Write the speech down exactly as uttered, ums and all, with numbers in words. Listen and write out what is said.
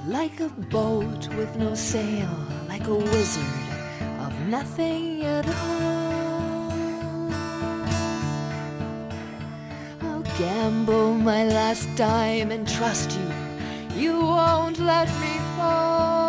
like a boat with no sail, like a wizard of nothing at all. I'll gamble my last dime and trust you, you won't let me fall.